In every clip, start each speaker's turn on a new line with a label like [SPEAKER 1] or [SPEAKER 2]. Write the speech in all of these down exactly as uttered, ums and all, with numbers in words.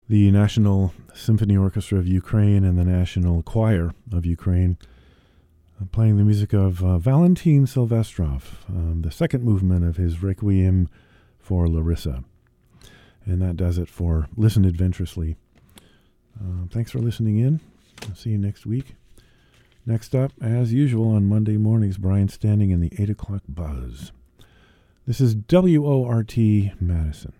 [SPEAKER 1] the National Symphony Orchestra of Ukraine and the National Choir of Ukraine, uh, playing the music of uh, Valentin Silvestrov, um, the second movement of his Requiem for Larissa. And that does it for Listen Adventurously. Uh, thanks for listening in. I'll see you next week. Next up, as usual on Monday mornings, Brian Standing in the eight o'clock Buzz. This is W O R T Madison.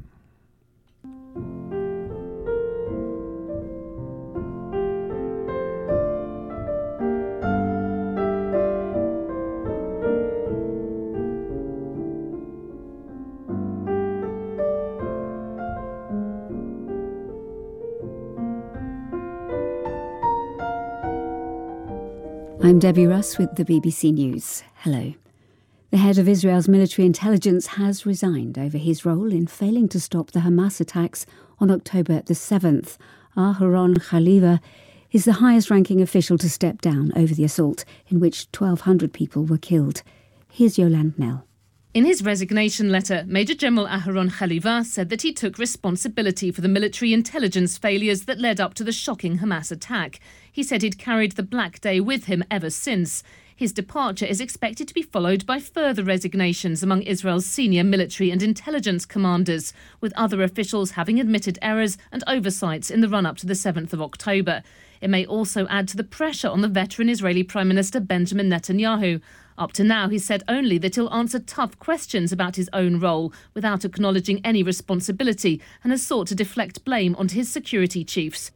[SPEAKER 2] I'm Debbie Russ with the B B C News. Hello. The head of Israel's military intelligence has resigned over his role in failing to stop the Hamas attacks on October the seventh. Aharon Haliva is the highest-ranking official to step down over the assault, in which twelve hundred people were killed. Here's Yolande Knell.
[SPEAKER 3] In his resignation letter, Major General Aharon Haliva said that he took responsibility for the military intelligence failures that led up to the shocking Hamas attack. He said he'd carried the Black Day with him ever since. His departure is expected to be followed by further resignations among Israel's senior military and intelligence commanders, with other officials having admitted errors and oversights in the run-up to the seventh of October. It may also add to the pressure on the veteran Israeli Prime Minister Benjamin Netanyahu. Up to now, he said only that he'll answer tough questions about his own role without acknowledging any responsibility, and has sought to deflect blame onto his security chiefs.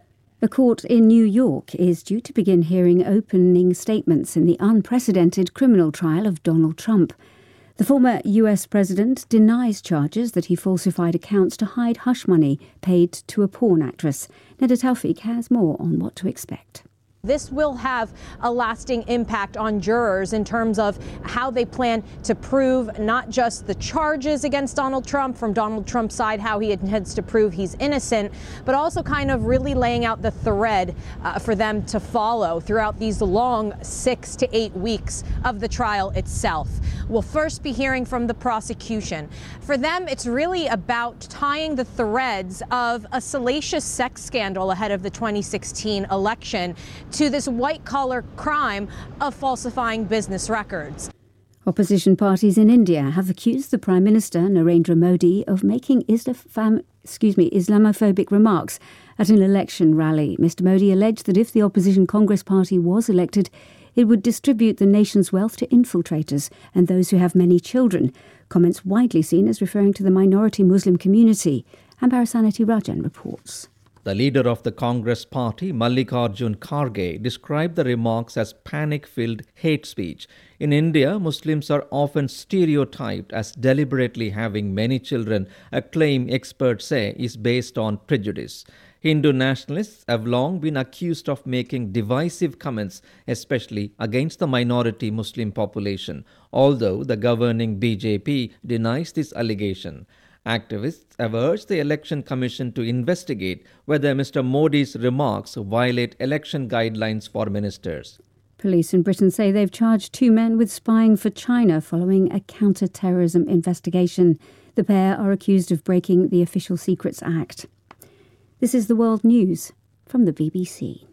[SPEAKER 2] A court in New York is due to begin hearing opening statements in the unprecedented criminal trial of Donald Trump. The former U S president denies charges that he falsified accounts to hide hush money paid to a porn actress. Neda Taufik has more on what to expect.
[SPEAKER 4] This will have a lasting impact on jurors in terms of how they plan to prove not just the charges against Donald Trump from Donald Trump's side, how he intends to prove he's innocent, but also kind of really laying out the thread uh, for them to follow throughout these long six to eight weeks of the trial itself. We'll first be hearing from the prosecution. For them, it's really about tying the threads of a salacious sex scandal ahead of the twenty sixteen election to this white-collar crime of falsifying business records.
[SPEAKER 2] Opposition parties in India have accused the Prime Minister, Narendra Modi, of making Islam, excuse me, Islamophobic remarks at an election rally. Mister Modi alleged that if the opposition Congress party was elected, it would distribute the nation's wealth to infiltrators and those who have many children, comments widely seen as referring to the minority Muslim community. Ambarasanati Rajan reports.
[SPEAKER 5] The leader of the Congress party, Mallikarjun Kharge, described the remarks as panic-filled hate speech. In India, Muslims are often stereotyped as deliberately having many children, a claim experts say is based on prejudice. Hindu nationalists have long been accused of making divisive comments, especially against the minority Muslim population, although the governing B J P denies this allegation. Activists have urged the Election Commission to investigate whether Mister Modi's remarks violate election guidelines for ministers.
[SPEAKER 2] Police in Britain say they've charged two men with spying for China following a counter-terrorism investigation. The pair are accused of breaking the Official Secrets Act. This is the World News from the B B C.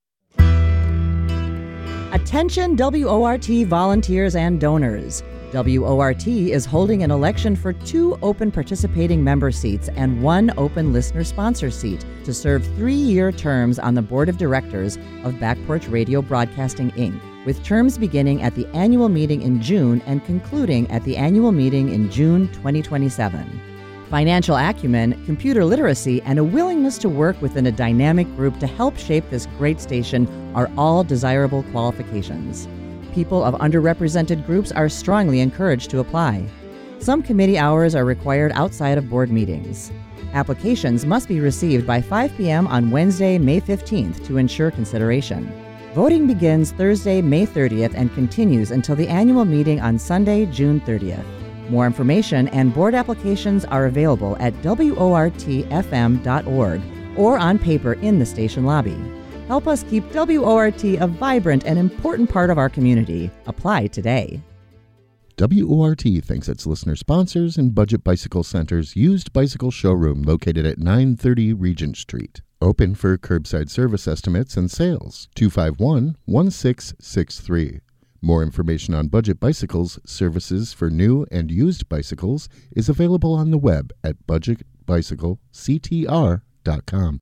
[SPEAKER 6] Attention W O R T volunteers and donors. W O R T is holding an election for two open participating member seats and one open listener sponsor seat to serve three-year terms on the board of directors of Back Porch Radio Broadcasting, Incorporated, with terms beginning at the annual meeting in June and concluding at the annual meeting in June twenty twenty-seven. Financial acumen, computer literacy, and a willingness to work within a dynamic group to help shape this great station are all desirable qualifications. People of underrepresented groups are strongly encouraged to apply. Some committee hours are required outside of board meetings. Applications must be received by five p.m. on Wednesday, May fifteenth to ensure consideration. Voting begins Thursday, May thirtieth and continues until the annual meeting on Sunday, June thirtieth. More information and board applications are available at W O R T F M dot org or on paper in the station lobby. Help us keep W O R T a vibrant and important part of our community. Apply today.
[SPEAKER 7] W O R T thanks its listener sponsors and Budget Bicycle Center's used bicycle showroom located at nine thirty Regent Street. Open for curbside service estimates and sales, two five one, one six six three. More information on Budget Bicycles services for new and used bicycles is available on the web at budget bicycle c t r dot com.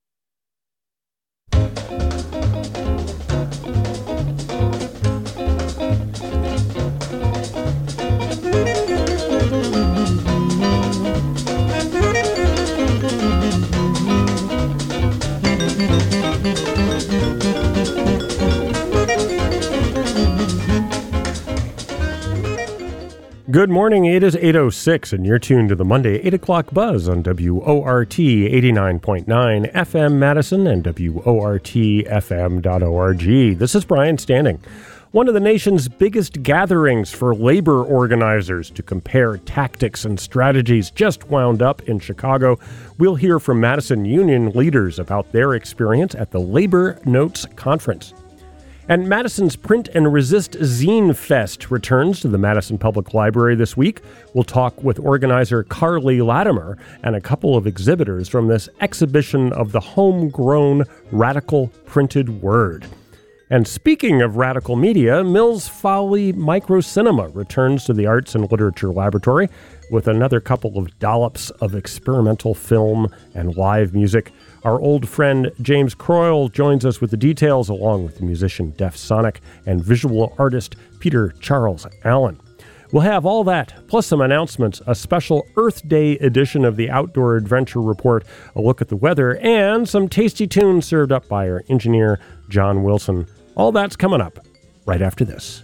[SPEAKER 8] Good morning, it is eight oh six, and you're tuned to the Monday eight o'clock Buzz on W O R T eighty-nine point nine F M Madison and W O R T F M dot org. This is Brian Standing. One of the nation's biggest gatherings for labor organizers to compare tactics and strategies just wound up in Chicago. We'll hear from Madison Union leaders about their experience at the Labor Notes Conference. And Madison's Print and Resist Zine Fest returns to the Madison Public Library this week. We'll talk with organizer Carly Latimer and a couple of exhibitors from this exhibition of the homegrown radical printed word. And speaking of radical media, Mills Folly Microcinema returns to the Arts and Literature Laboratory with another couple of dollops of experimental film and live music. Our old friend James Croyle joins us with the details, along with the musician Def Sonic and visual artist Peter Charles Allen. We'll have all that, plus some announcements, a special Earth Day edition of the Outdoor Adventure Report, a look at the weather, and some tasty tunes served up by our engineer, John Wilson. All that's coming up right after this.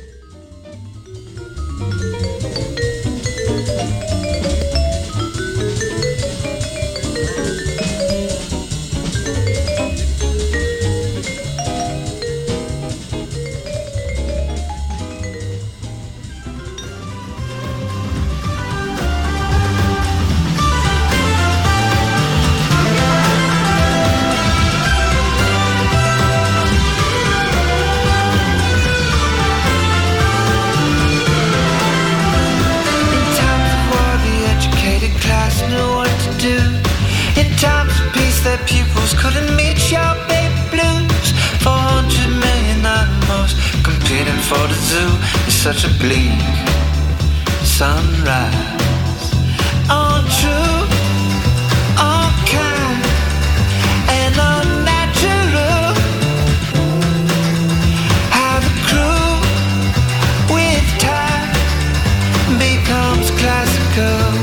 [SPEAKER 9] Pupils couldn't meet your baby blues. Four hundred million animals competing for the zoo. It's such a bleak sunrise. All true, all kind, and unnatural. How the crew with time becomes classical.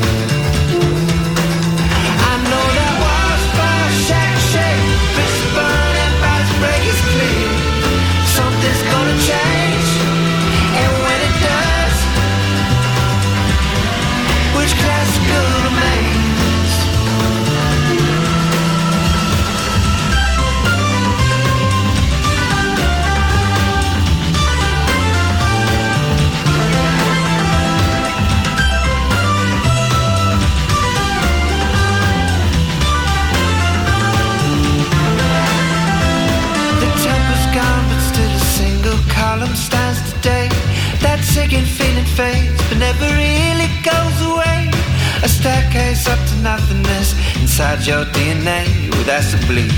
[SPEAKER 9] Stands today. That sinking feeling fades, but never really goes away. A staircase up to nothingness inside your D N A. Well, that's a bleak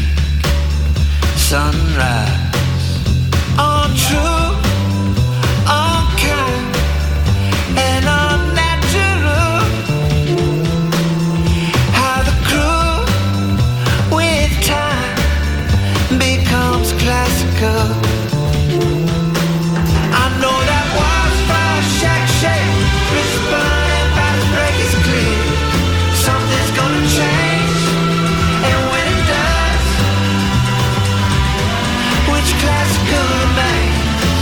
[SPEAKER 9] sunrise. All true, all kind, and all natural. How the crew with time becomes classical. Classical remains.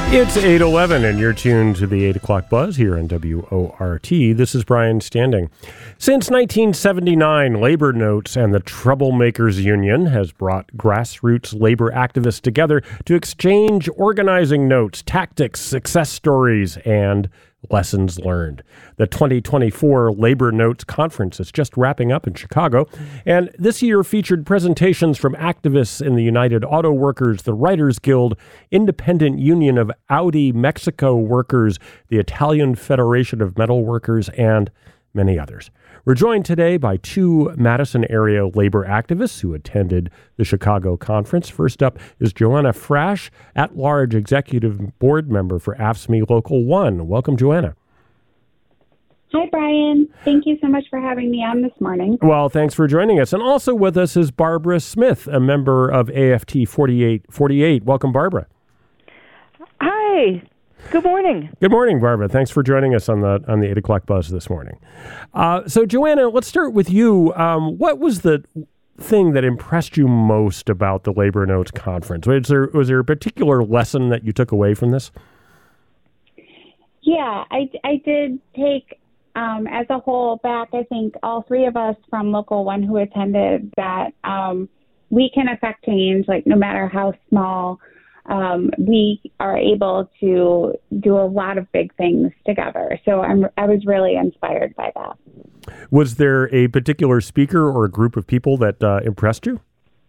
[SPEAKER 8] It's eight eleven, and you're tuned to the eight o'clock Buzz here on W O R T. This is Brian Standing. Since nineteen seventy-nine, Labor Notes and the Troublemakers Union has brought grassroots labor activists together to exchange organizing notes, tactics, success stories, and lessons learned. The twenty twenty-four Labor Notes Conference is just wrapping up in Chicago, and this year featured presentations from activists in the United Auto Workers, the Writers Guild, Independent Union of Audi Mexico Workers, the Italian Federation of Metal Workers, and many others. We're joined today by two Madison area labor activists who attended the Chicago conference. First up is Joanna Frasch, at-large executive board member for A F S C M E Local one. Welcome, Joanna.
[SPEAKER 10] Hi, Brian. Thank you so much for having me on this morning.
[SPEAKER 8] Well, thanks for joining us. And also with us is Barbara Smith, a member of A F T forty-eight forty-eight. Welcome, Barbara.
[SPEAKER 11] Hi. Good morning.
[SPEAKER 8] Good morning, Barbara. Thanks for joining us on the on the eight o'clock Buzz this morning. Uh, so, Joanna, let's start with you. Um, what was the thing that impressed you most about the Labor Notes Conference? Was there was there a particular lesson that you took away from this?
[SPEAKER 10] Yeah, I, I did take, um, as a whole, back, I think, all three of us from Local one who attended that um, we can affect change, like no matter how small. Um, we are able to do a lot of big things together. So I'm, I was really inspired by that.
[SPEAKER 8] Was there a particular speaker or a group of people that uh, impressed you?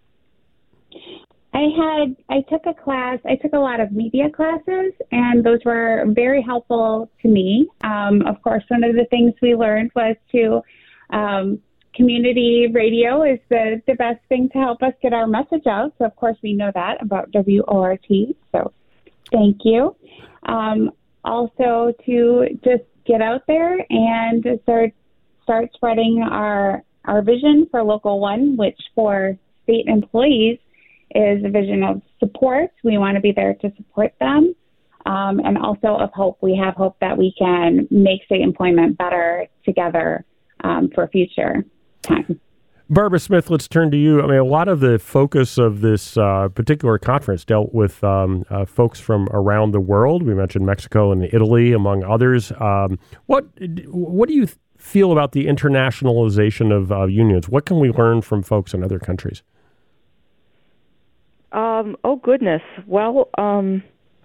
[SPEAKER 10] I had, I took a class, I took a lot of media classes, and those were very helpful to me. Um, of course, one of the things we learned was to um, community radio is the, the best thing to help us get our message out. So, of course, we know that about W O R T. So thank you. Um, also, to just get out there and start start spreading our, our vision for Local one, which for state employees is a vision of support. We want to be there to support them. Um, and also of hope. We have hope that we can make state employment better together um, for future time.
[SPEAKER 8] Barbara Smith, let's turn to you. I mean, a lot of the focus of this uh, particular conference dealt with um, uh, folks from around the world. We mentioned Mexico and Italy, among others. Um, what what do you feel about the internationalization of uh, unions? What can we learn from folks in other countries?
[SPEAKER 11] Um, oh, goodness. Well, um,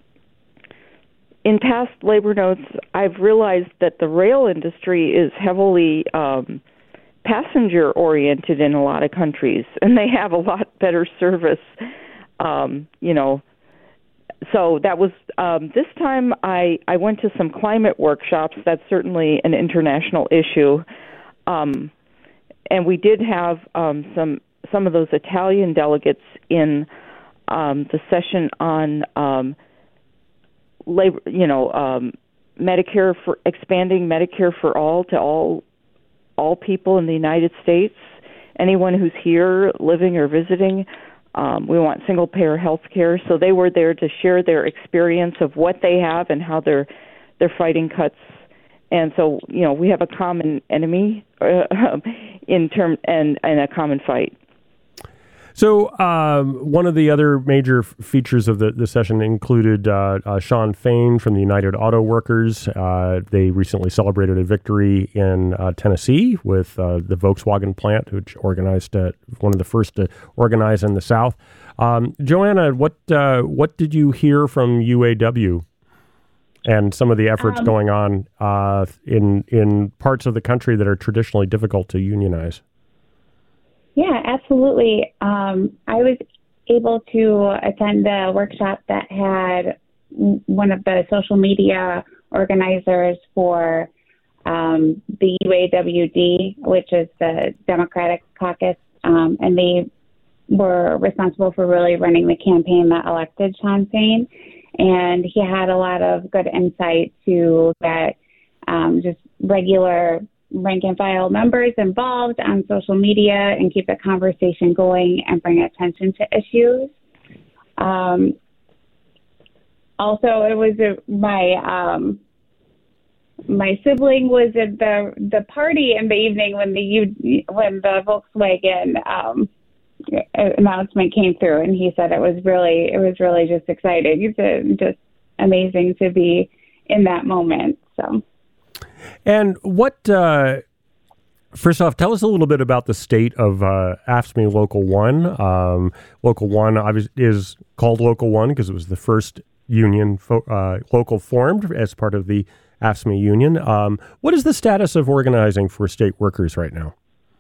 [SPEAKER 11] in past labor notes, I've realized that the rail industry is heavily um, passenger-oriented in a lot of countries, and they have a lot better service, um, you know. So that was, um, this time I, I went to some climate workshops. That's certainly an international issue. Um, and we did have um, some some of those Italian delegates in um, the session on um, labor, you know, um, Medicare for expanding Medicare for all to all all people in the United States, anyone who's here living or visiting. Um, we want single-payer health care. So they were there to share their experience of what they have and how they're they're fighting cuts. And so, you know, we have a common enemy uh, in term and, and a common fight.
[SPEAKER 8] So um, one of the other major f- features of the, the session included uh, uh, Shawn Fain from the United Auto Workers. Uh, they recently celebrated a victory in uh, Tennessee with uh, the Volkswagen plant, which organized uh, one of the first to organize in the South. Um, Joanna, what uh, what did you hear from U A W and some of the efforts um, going on uh, in in parts of the country that are traditionally difficult to unionize?
[SPEAKER 10] Yeah, absolutely. Um, I was able to attend the workshop that had one of the social media organizers for um, the U A W D, which is the Democratic Caucus, um, and they were responsible for really running the campaign that elected Shawn Fain. And he had a lot of good insight to get um, just regular rank and file members involved on social media and keep the conversation going and bring attention to issues. Um, also, it was a, my um, my sibling was at the the party in the evening when the when the Volkswagen um, announcement came through, and he said it was really it was really just exciting to just amazing to be in that moment. So,
[SPEAKER 8] and what? Uh, first off, tell us a little bit about the state of uh, AFSCME Local One. Um, Local One obviously is called Local One because it was the first union fo- uh, local formed as part of the AFSCME union. Um, what is the status of organizing for state workers right now?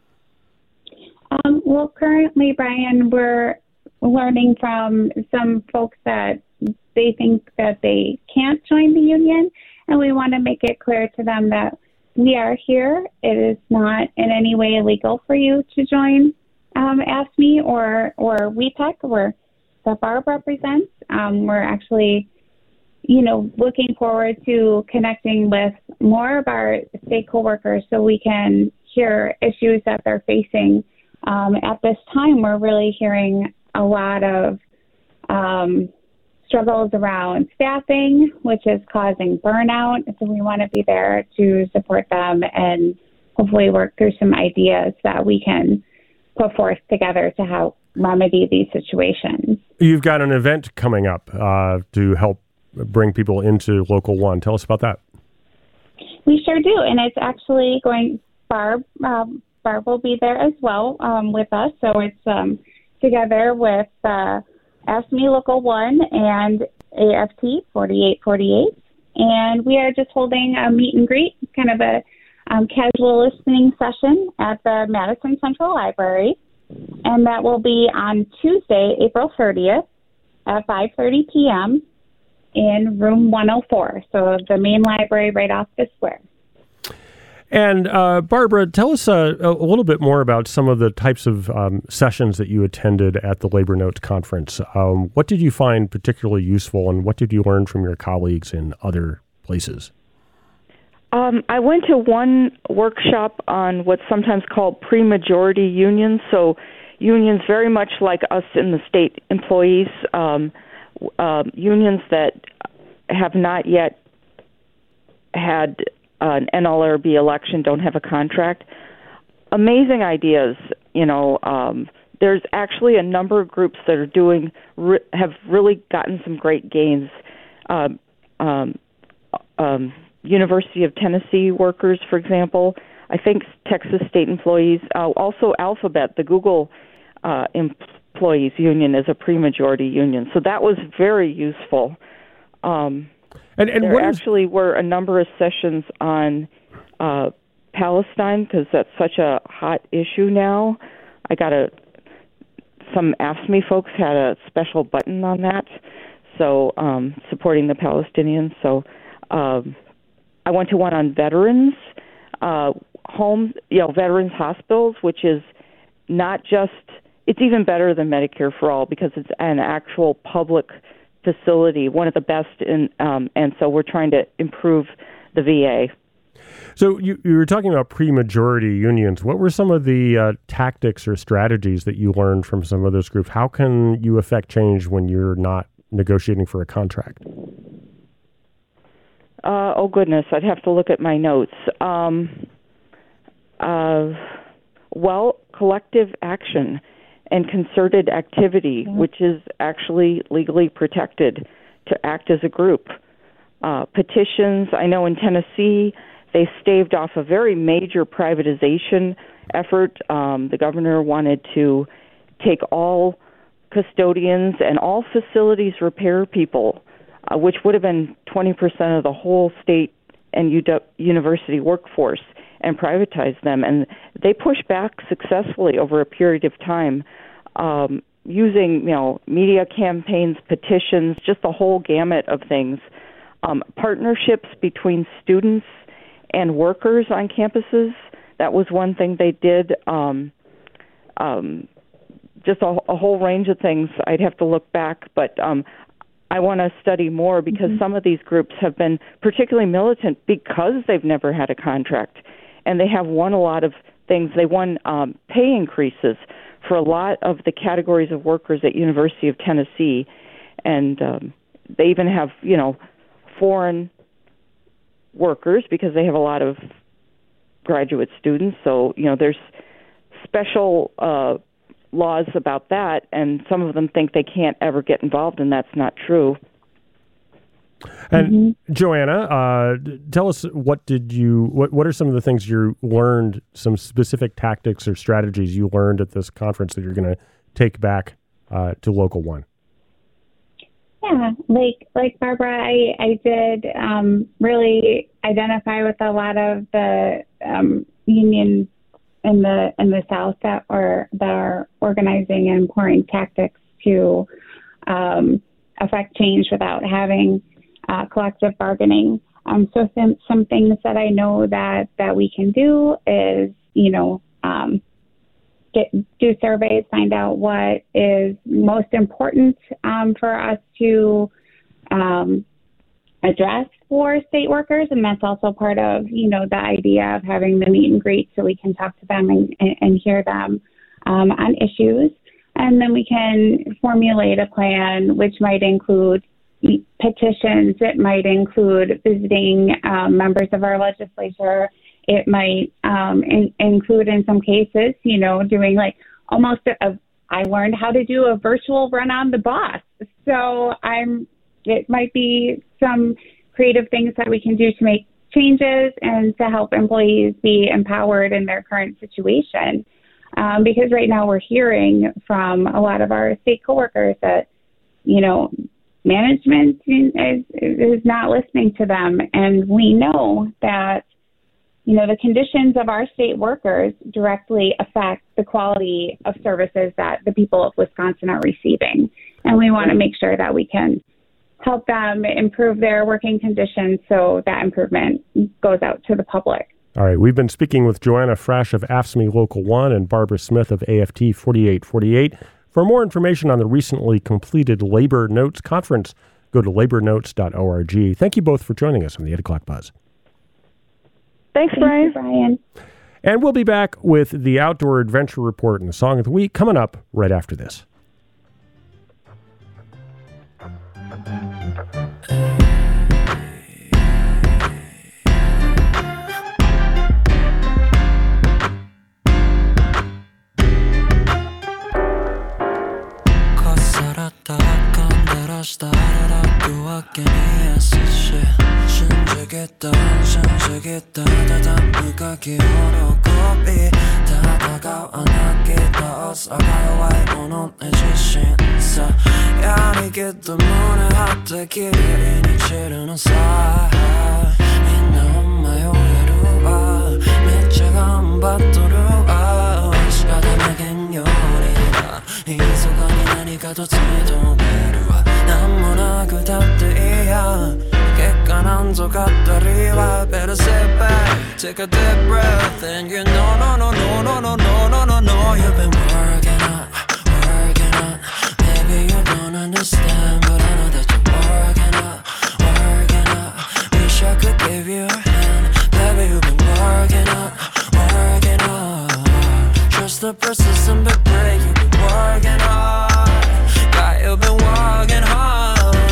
[SPEAKER 10] Um, well, currently, Brian, we're learning from some folks that they think that they can't join the union, and we want to make it clear to them that we are here. It is not in any way illegal for you to join um, AFSCME or, or W P E C, where the B A R B represents. Um, we're actually, you know, looking forward to connecting with more of our state coworkers so we can hear issues that they're facing. Um, at this time, we're really hearing a lot of um, struggles around staffing, which is causing burnout. So we want to be there to support them and hopefully work through some ideas that we can put forth together to help remedy these situations.
[SPEAKER 8] You've got an event coming up uh, to help bring people into Local One. Tell us about that.
[SPEAKER 10] We sure do, and it's actually going, Barb, um, Barb will be there as well um, with us. So it's um, together with uh, AFSCME Local One and A F T forty-eight forty-eight. And we are just holding a meet and greet, kind of a um, casual listening session at the Madison Central Library. And that will be on Tuesday, April thirtieth at five thirty p.m. in room one oh four. So the main library right off the square.
[SPEAKER 8] And uh, Barbara, tell us uh, a little bit more about some of the types of um, sessions that you attended at the Labor Notes Conference. Um, what did you find particularly useful, and what did you learn from your colleagues in other places?
[SPEAKER 11] Um, I went to one workshop on what's sometimes called pre-majority unions. So unions very much like us in the state employees, um, uh, unions that have not yet had an N L R B election, don't have a contract. Amazing ideas. You know, um, there's actually a number of groups that are doing, re- have really gotten some great gains. Um, um, um, University of Tennessee workers, for example, I think Texas state employees, uh, also Alphabet, the Google uh, employees union is a pre-majority union. So that was very useful. Um,
[SPEAKER 8] and and
[SPEAKER 11] there
[SPEAKER 8] what is-
[SPEAKER 11] actually were a number of sessions on uh, Palestine because that's such a hot issue now. I got a, some AFSCME folks had a special button on that, so um, supporting the Palestinians. So um, I went to one on veterans, uh, home, you know, veterans hospitals, which is not just, it's even better than Medicare for All because it's an actual public facility, one of the best in, um, and so we're trying to improve the V A.
[SPEAKER 8] So you, you were talking about pre-majority unions. What were some of the uh, tactics or strategies that you learned from some of those groups? How can you affect change when you're not negotiating for a contract?
[SPEAKER 11] Uh, oh, goodness, I'd have to look at my notes. Um, uh, well, collective action and concerted activity, mm-hmm. which is actually legally protected to act as a group. Uh, petitions, I know in Tennessee, they staved off a very major privatization effort. Um, the governor wanted to take all custodians and all facilities repair people, uh, which would have been twenty percent of the whole state and U W university workforce, and privatize them. And they pushed back successfully over a period of time, um, using you know media campaigns, petitions, just the whole gamut of things. Um, partnerships between students and workers on campuses. That was one thing they did. Um, um, just a, a whole range of things. I'd have to look back, but um, I want to study more because mm-hmm. some of these groups have been particularly militant because they've never had a contract, and they have won a lot of things. They won um, pay increases for a lot of the categories of workers at University of Tennessee, and um, they even have, you know, foreign workers because they have a lot of graduate students. So, you know, there's special uh, laws about that, and some of them think they can't ever get involved, and that's not true.
[SPEAKER 8] And
[SPEAKER 10] Mm-hmm.
[SPEAKER 8] Joanna, uh, tell us what did you what what are some of the things you learned, some specific tactics or strategies you learned at this conference that you're going to take back uh, to Local One?
[SPEAKER 10] Yeah, like like Barbara, I I did um, really identify with a lot of the um, unions in the in the South that are that are organizing and employing tactics to um, affect change without having uh, collective bargaining. Um, so some some things that I know that that we can do is you know um, get do surveys, find out what is most important um, for us to um, address for state workers, and that's also part of you know the idea of having the meet and greet so we can talk to them and, and, and hear them um, on issues, and then we can formulate a plan which might include petitions, it might include visiting um, members of our legislature. It might um, in, include, in some cases, you know, doing like almost a, a, I learned how to do a virtual run on the bus. So I'm, it might be some creative things that we can do to make changes and to help employees be empowered in their current situation. Um, because right now we're hearing from a lot of our state coworkers that, you know, management is, is not listening to them. And we know that, you know, the conditions of our state workers directly affect the quality of services that the people of Wisconsin are receiving. And we want to make sure that we can help them improve their working conditions so that improvement goes out to the public.
[SPEAKER 8] All right, we've been speaking with Joanna Frasch of A F S C M E Local one and Barbara Smith of A F T forty-eight forty-eight. For more information on the recently completed Labor Notes Conference, go to labor notes dot org. Thank you both for joining us on the eight o'clock Buzz.
[SPEAKER 11] Thanks,
[SPEAKER 10] Thank
[SPEAKER 11] Brian.
[SPEAKER 10] you, Brian.
[SPEAKER 8] And we'll be back with the Outdoor Adventure Report and the Song of the Week coming up right after this.
[SPEAKER 12] Better sit back, take a deep breath, and you know, no, no, no, no, no, no, no, no, no. You've been working on, working on. Maybe you don't understand, but I know that you're working on, working on. Wish I could give you a hand, baby. You've been working on, working on. Trust the persistent big break. You've been working on, God, you've been working hard.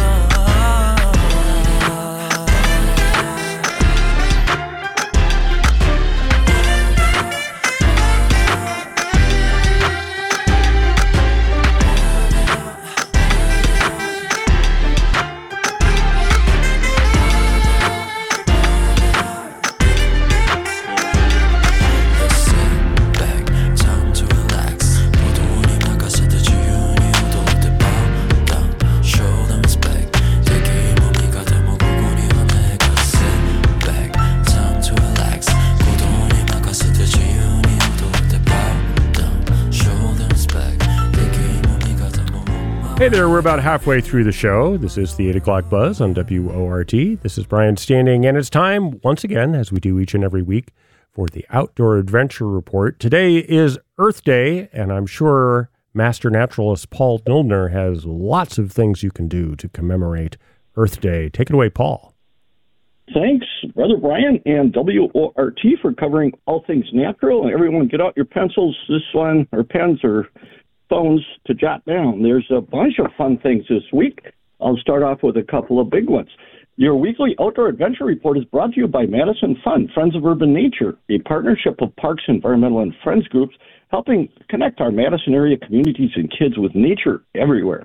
[SPEAKER 8] Hey there, we're about halfway through the show. This is the eight o'clock Buzz on W O R T. This is Brian Standing, and it's time, once again, as we do each and every week, for the Outdoor Adventure Report. Today is Earth Day, and I'm sure Master Naturalist Paul Nildner has lots of things you can do to commemorate Earth Day. Take it away, Paul.
[SPEAKER 13] Thanks, Brother Brian and W O R T for covering all things natural. And everyone get out your pencils, this one, or pens, or phones to jot down. There's a bunch of fun things this week. I'll start off with a couple of big ones. Your weekly Outdoor Adventure Report is brought to you by Madison Fund, Friends of Urban Nature, a partnership of Parks, Environmental, and Friends groups helping connect our Madison area communities and kids with nature everywhere.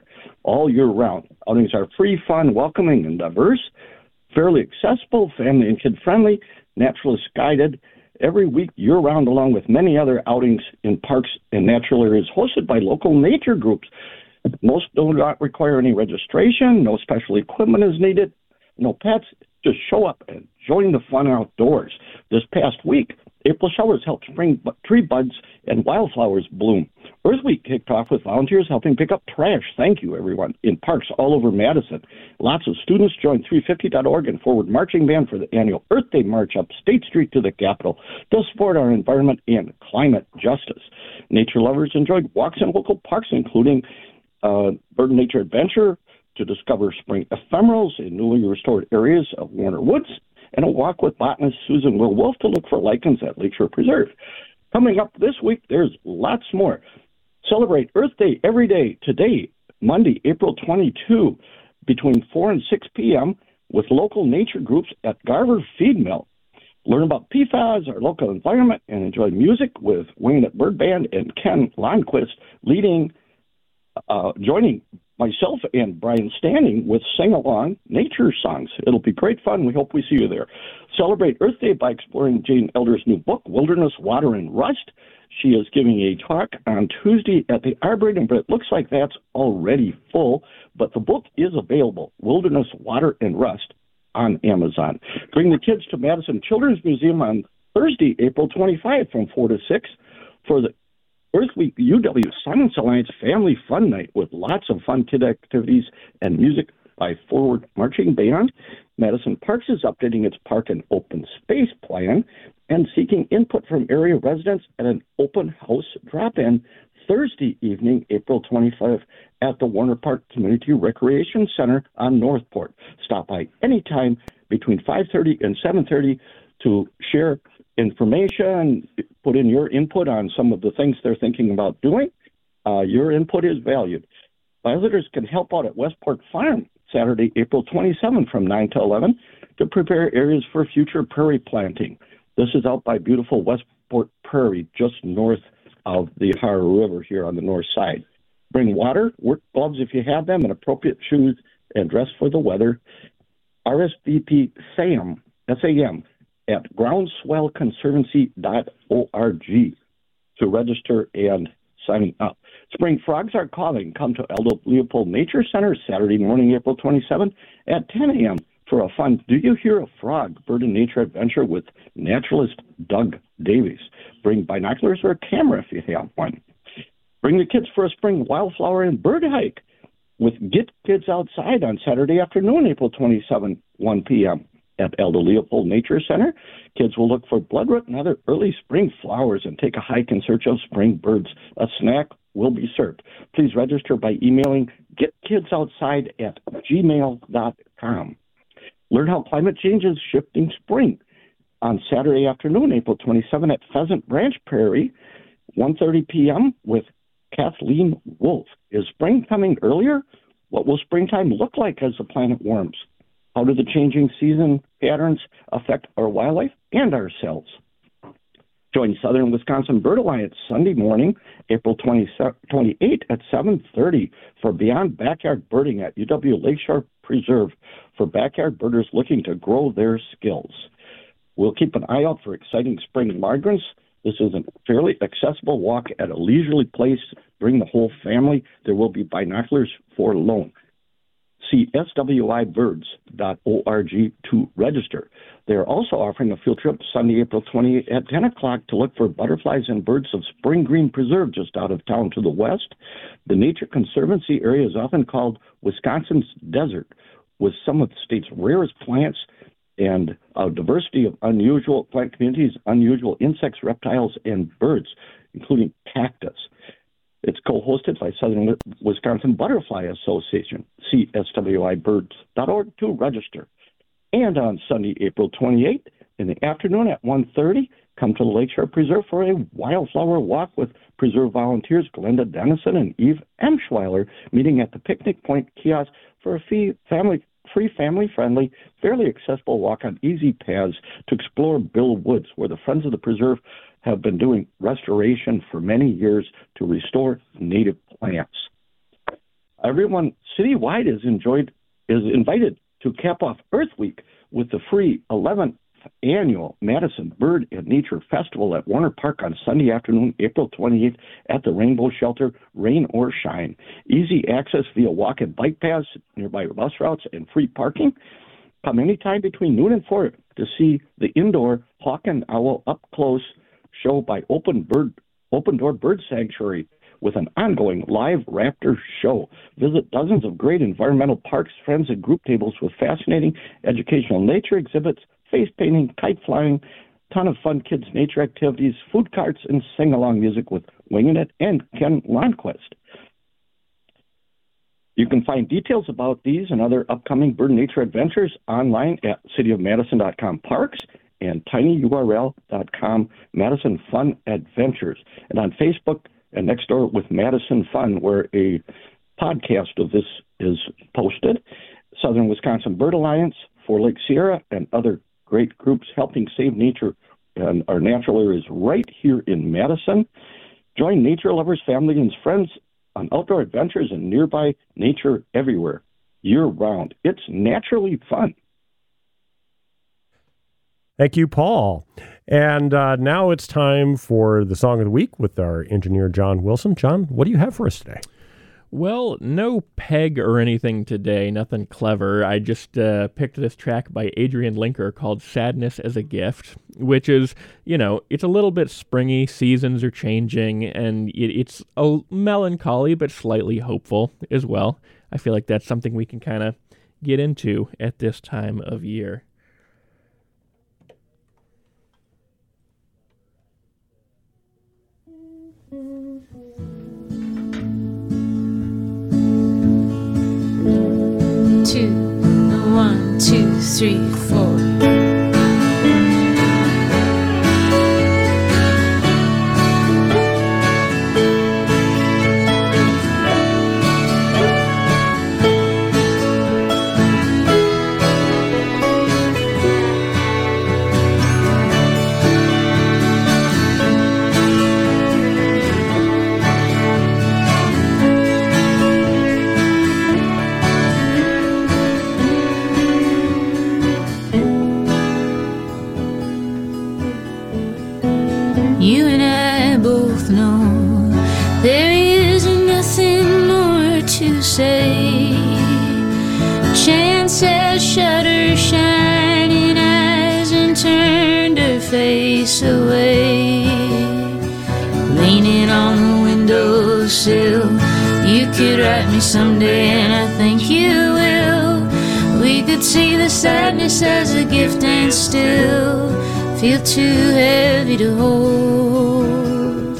[SPEAKER 13] all year round. Outings are free, fun, welcoming, and diverse, fairly accessible, family and kid-friendly, naturalist guided, every week year-round, along with many other outings in parks and natural areas hosted by local nature groups. Most do not require any registration, no special equipment is needed, no pets. Just show up and join the fun outdoors. This past week, April showers helped spring tree buds and wildflowers bloom. Earth Week kicked off with volunteers helping pick up trash. Thank you, everyone, in parks all over Madison. Lots of students joined three fifty dot org and Forward Marching Band for the annual Earth Day March up State Street to the Capitol to support our environment and climate justice. Nature lovers enjoyed walks in local parks, including uh, Bird and Nature Adventure to discover spring ephemerals in newly restored areas of Warner Woods, and a walk with botanist Susan Will Wolf to look for lichens at Lakeshore Preserve. Coming up this week, there's lots more. Celebrate Earth Day every day today, Monday, April twenty-second, between four and six p.m. with local nature groups at Garver Feed Mill. Learn about P FAS, our local environment, and enjoy music with Wayne at Bird Band and Ken Lundquist leading, uh, joining myself and Brian Standing with sing-along nature songs. It'll be great fun. We hope we see you there. Celebrate Earth Day by exploring Jane Elder's new book, Wilderness, Water, and Rust. She is giving a talk on Tuesday at the Arboretum, but it looks like that's already full. But the book is available, Wilderness, Water, and Rust, on Amazon. Bring the kids to Madison Children's Museum on Thursday, April twenty-fifth from four to six for the Earth Week U W Science Alliance Family Fun Night with lots of fun kid activities and music by Forward Marching Band. Madison Parks is updating its park and open space plan and seeking input from area residents at an open house drop-in Thursday evening, April twenty-fifth, at the Warner Park Community Recreation Center on Northport. Stop by anytime between five thirty and seven thirty to share information, put in your input on some of the things they're thinking about doing. Uh, your input is valued. Visitors can help out at Westport Farm Saturday, April twenty-seventh from nine to eleven to prepare areas for future prairie planting. This is out by beautiful Westport Prairie, just north of the Ohio River here on the north side. Bring water, work gloves if you have them, and appropriate shoes, and dress for the weather. R S V P SAM, S A M, at groundswell conservancy dot org to register and signing up. Spring frogs are calling. Come to Aldo Leopold Nature Center Saturday morning, April twenty-seventh at ten a.m. for a fun Do You Hear a Frog? Bird and Nature Adventure with naturalist Doug Davies. Bring binoculars or a camera if you have one. Bring the kids for a spring wildflower and bird hike with Get Kids Outside on Saturday afternoon, April twenty-seventh, one p.m. at Aldo Leopold Nature Center. Kids will look for bloodroot and other early spring flowers and take a hike in search of spring birds. A snack will be served. Please register by emailing getkidsoutsside at gmail dot com. Learn how climate change is shifting spring on Saturday afternoon, April twenty-seventh at Pheasant Branch Prairie, one thirty p.m. with Kathleen Wolf. Is spring coming earlier? What will springtime look like as the planet warms? How do the changing season patterns affect our wildlife and ourselves? Join Southern Wisconsin Bird Alliance Sunday morning, April twenty-eighth at seven thirty for Beyond Backyard Birding at U W Lakeshore Preserve for backyard birders looking to grow their skills. We'll keep an eye out for exciting spring migrants. This is a fairly accessible walk at a leisurely place. Bring the whole family. There will be binoculars for loan. See S W I birds dot org to register. They are also offering a field trip Sunday, April twentieth at ten o'clock to look for butterflies and birds of Spring Green Preserve just out of town to the west. The Nature Conservancy area is often called Wisconsin's desert, with some of the state's rarest plants and a diversity of unusual plant communities, unusual insects, reptiles, and birds, including cactus. It's co-hosted by Southern Wisconsin Butterfly Association. See S W I birds dot org to register. And on Sunday, April twenty-eighth, in the afternoon at one thirty, come to the Lakeshore Preserve for a wildflower walk with Preserve volunteers Glenda Dennison and Eve Emschweiler meeting at the Picnic Point kiosk for a fee family free, family-friendly, fairly accessible walk on easy paths to explore Bill Woods, where the Friends of the Preserve have been doing restoration for many years to restore native plants. Everyone citywide is enjoyed is invited to cap off Earth Week with the free eleventh annual Madison Bird and Nature Festival at Warner Park on Sunday afternoon, April twenty-eighth at the Rainbow Shelter, rain or shine. Easy access via walk and bike paths, nearby bus routes, and free parking. Come anytime between noon and four to see the indoor Hawk and Owl up close show by Open Bird Open Door Bird Sanctuary with an ongoing live raptor show. Visit dozens of great environmental parks, friends, and group tables with fascinating educational nature exhibits, face painting, kite flying, ton of fun kids' nature activities, food carts, and sing-along music with Winging It and Ken Lonnquist. You can find details about these and other upcoming bird and nature adventures online at city of madison dot com parks and tiny U R L dot com Madison Fun Adventures. And on Facebook and Nextdoor with Madison Fun, where a podcast of this is posted. Southern Wisconsin Bird Alliance, Four Lake Sierra, and other great groups helping save nature and our natural areas right here in Madison. Join nature lovers, family, and friends on outdoor adventures and nearby nature everywhere, year-round. It's naturally fun.
[SPEAKER 8] Thank you, Paul. And uh, now it's time for the Song of the Week with our engineer, John Wilson. John, what do you have for us today?
[SPEAKER 14] Well, no peg or anything today, nothing clever. I just uh, picked this track by Adrian Linker called Sadness as a Gift, which is, you know, it's a little bit springy, seasons are changing, and it, it's a melancholy but slightly hopeful as well. I feel like that's something we can kind of get into at this time of year.
[SPEAKER 15] Two, one, two, three, four. You and I both know there is nothing more to say. Chance has shut her shining eyes and turned her face away. Leaning on the windowsill, you could write me someday, and I think you will. We could see the sadness as a gift and still feel too heavy to hold.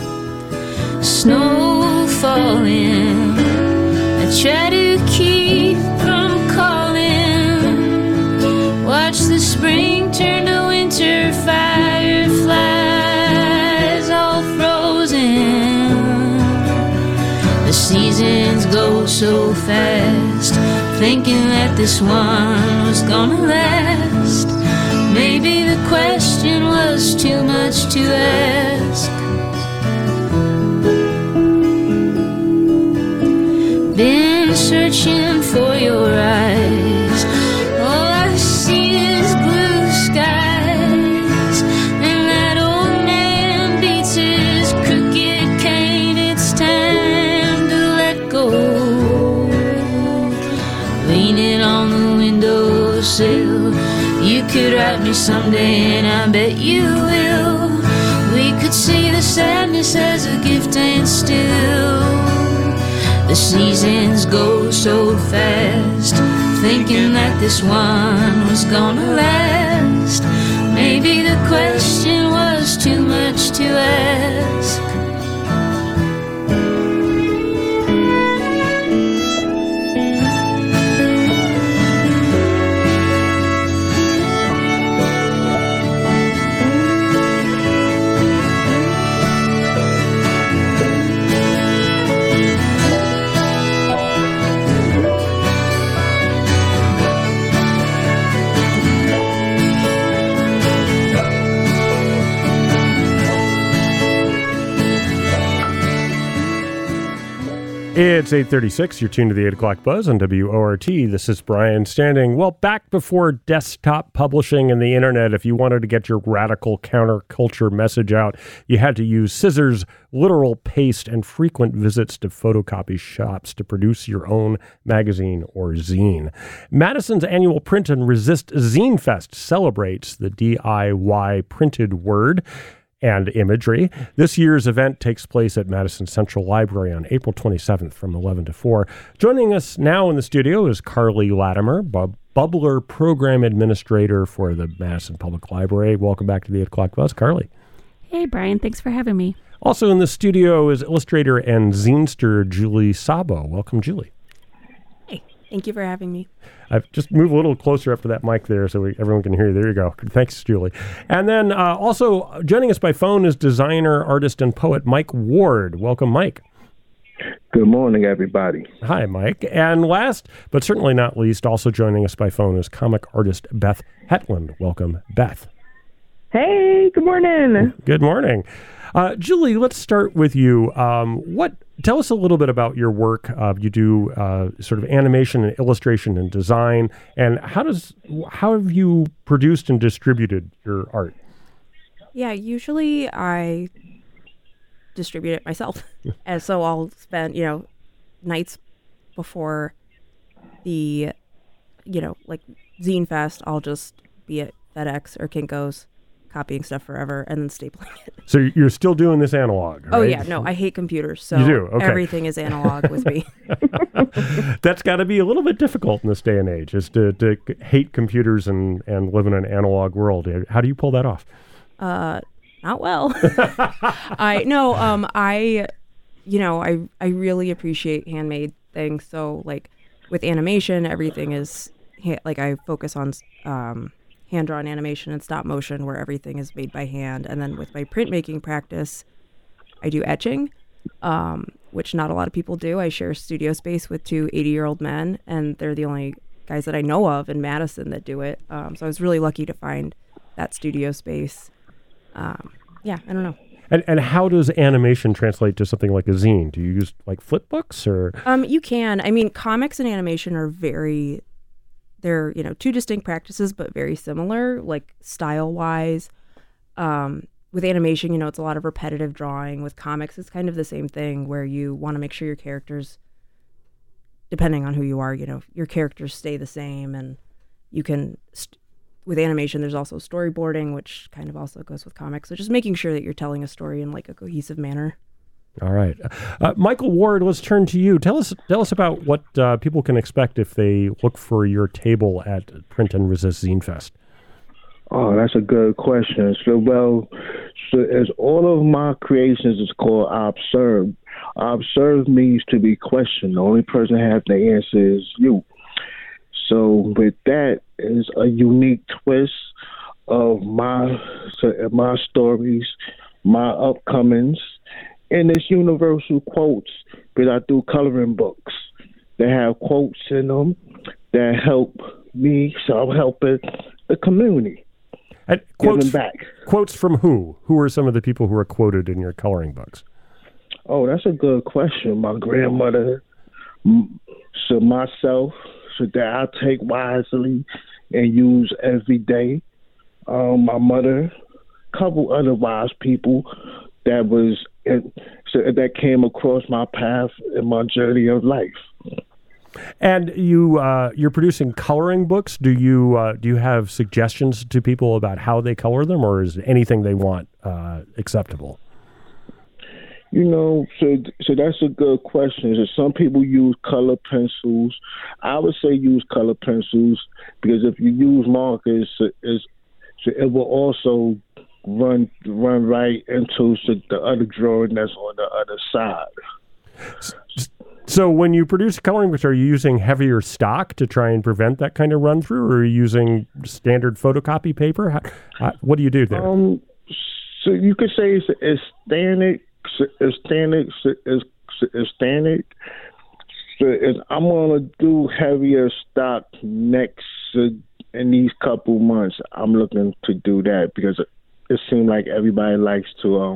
[SPEAKER 15] Snow falling, I try to keep from calling. Watch the spring turn to winter, fireflies all frozen. The seasons go so fast, thinking that this one was gonna last. Maybe the question was too much to ask. Been searching for your eyes, all I see is blue skies. And that old man beats his crooked cane, it's time to let go. Leaning on the windowsill, you could write me someday, and I bet you will. We could see the sadness as a gift and still the seasons go so fast, thinking that this one was gonna last. Maybe the question was too much to ask.
[SPEAKER 8] It's eight thirty-six. You're tuned to the eight o'clock Buzz on W O R T. This is Brian Standing. Well, back before desktop publishing and the internet, if you wanted to get your radical counterculture message out, you had to use scissors, literal paste, and frequent visits to photocopy shops to produce your own magazine or zine. Madison's annual Print and Resist Zine Fest celebrates the D I Y printed word and imagery. This year's event takes place at Madison Central Library on April twenty-seventh from eleven to four. Joining us now in the studio is Carly Latimer, Bub- Bubbler Program Administrator for the Madison Public Library. Welcome back to the eight o'clock Buzz, Carly.
[SPEAKER 16] Hey, Brian. Thanks for having me.
[SPEAKER 8] Also in the studio is illustrator and zinester Julie Sabo. Welcome, Julie.
[SPEAKER 16] Hey, thank you for having me.
[SPEAKER 8] I've just moved a little closer up to that mic there so we, everyone can hear you. There you go. Thanks, Julie. And then uh, also joining us by phone is designer, artist, and poet Mike Ward. Welcome, Mike.
[SPEAKER 17] Good morning, everybody.
[SPEAKER 8] Hi, Mike. And last, but certainly not least, also joining us by phone is comic artist Beth Hetland. Welcome, Beth.
[SPEAKER 18] Hey, good morning.
[SPEAKER 8] Good morning. Uh, Julie, let's start with you. Um, what? Tell us a little bit about your work. Uh, you do uh, sort of animation and illustration and design. And how does how have you produced and distributed your art?
[SPEAKER 18] Yeah, usually I distribute it myself. And so I'll spend, you know, nights before the, you know, like Zine Fest, I'll just be at FedEx or Kinko's, copying stuff forever and then stapling it.
[SPEAKER 8] So you're still doing this analog, right?
[SPEAKER 18] Oh, yeah. No, I hate computers. So
[SPEAKER 8] you do? Okay.
[SPEAKER 18] Everything is analog with me.
[SPEAKER 8] That's got to be a little bit difficult in this day and age, is to, to hate computers and, and live in an analog world. How do you pull that off?
[SPEAKER 18] Uh, not well. I no, um, I, you know, I, I really appreciate handmade things. So like with animation, everything is ha- like I focus on, um, hand-drawn animation and stop motion where everything is made by hand. And then with my printmaking practice, I do etching, um, which not a lot of people do. I share studio space with two eighty-year-old men, and they're the only guys that I know of in Madison that do it. Um, so I was really lucky to find that studio space. Um, yeah, I don't know.
[SPEAKER 8] And and how does animation translate to something like a zine? Do you use like flip books or?
[SPEAKER 18] Um, you can. I mean, comics and animation are very... They're, you know, two distinct practices, but very similar, like style-wise. Um, with animation, you know, it's a lot of repetitive drawing. With comics, it's kind of the same thing where you want to make sure your characters, depending on who you are, you know, your characters stay the same. And you can, st- with animation, there's also storyboarding, which kind of also goes with comics. So just making sure that you're telling a story in like a cohesive manner.
[SPEAKER 8] All right. Uh, Michael Ward, let's turn to you. Tell us tell us about what uh, people can expect if they look for your table at Print and Resist Zine Fest.
[SPEAKER 17] Oh, that's a good question. So, well, so as all of my creations is called observe. Observe means to be questioned. The only person that has the answer is you. So with that is a unique twist of my, so my stories, my upcomings, and it's universal quotes, because I do coloring books that have quotes in them that help me, so I'm helping the community.
[SPEAKER 8] And quotes,
[SPEAKER 17] giving back.
[SPEAKER 8] Quotes from who? Who are some of the people who are quoted in your coloring books?
[SPEAKER 17] Oh, that's a good question. My grandmother, so myself, so that I take wisely and use every day. Um, my mother, a couple other wise people that was in, so that came across my path in my journey of life.
[SPEAKER 8] And you uh, you're producing coloring books. Do you uh, do you have suggestions to people about how they color them, or is anything they want uh, acceptable?
[SPEAKER 17] You know, so so that's a good question. So some people use color pencils. I would say use color pencils because if you use markers, is so it will also run run right into the other drawing that's on the other side.
[SPEAKER 8] So when you produce coloring books, are you using heavier stock to try and prevent that kind of run through, or are you using standard photocopy paper? How, how, what do you do there?
[SPEAKER 17] Um, so you could say it's, it's standard. It's standard. It's, it's standard. So it's, I'm gonna do heavier stock next uh, in these couple months. I'm looking to do that because it, it seems like everybody likes to um